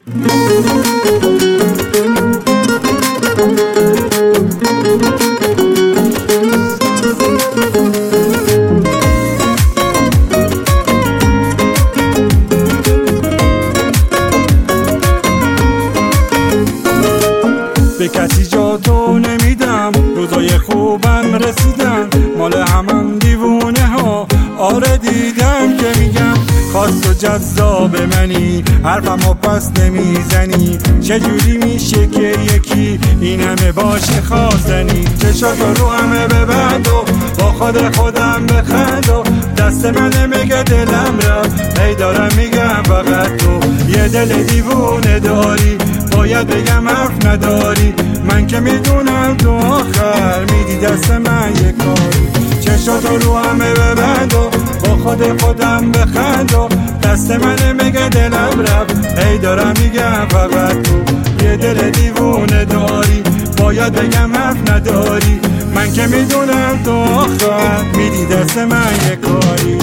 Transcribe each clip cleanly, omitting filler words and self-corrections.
به کسی جا تو نمیدم، روزای خوبم رسیدن، مال همم دیوونه ها. آره دیدم که میگم خاص و جذاب منی، حرفمو پس نمیزنی. چجوری میشه که یکی این همه باشه خواستنی؟ چشاتو رو همه ببند و با خودم بخند و دست من میگه دلم رفت، هی دارم میگم فقط تو یه دل دیوونه داری. باید بگم حرف نداری، من که میدونم تو آخر میدی دست من یه کاری. چشاتو رو همه ببند و با خودم بخند و دست من میگه دلم رفت، هی دارم میگم فقط تو یه دل دیوونه داری. باید بگم حرف نداری، من که میدونم تو آخر میدی دست من یه کاری.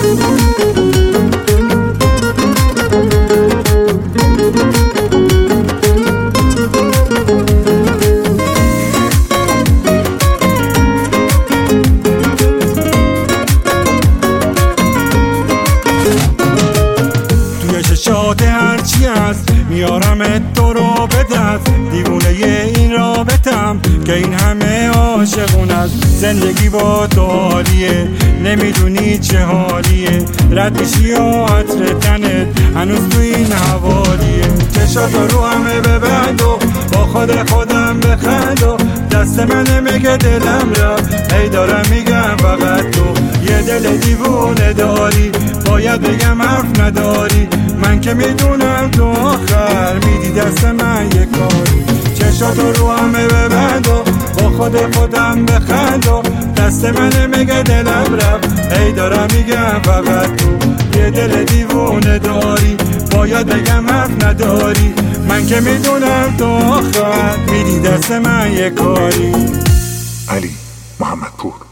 شاده هرچی هست میارم تو رو به دست، دیوونه این رابطم که این همه عاشقون است. زندگی با تو حالیه، نمیدونی چه حالیه، رد میشی و عطر تنت هنوز تو این حوالیه. چشاتو رو همه ببند و با خودم بخند و دست من میگه دلم رفت، هی دارم میگم فقط تو یه دل دیوونه داری. باید بگم حرف نداری، من که میدونم تو آخر میدی دست من یه کاری. چشاتو رو همه ببند و با خودم بخند و دست من میگه دلم رفت، هی دارم میگم فقط تو یه دل دیوونه داری. باید بگم حرف نداری، من که میدونم تو آخر میدی دست من یه کاری. علی محمدپور.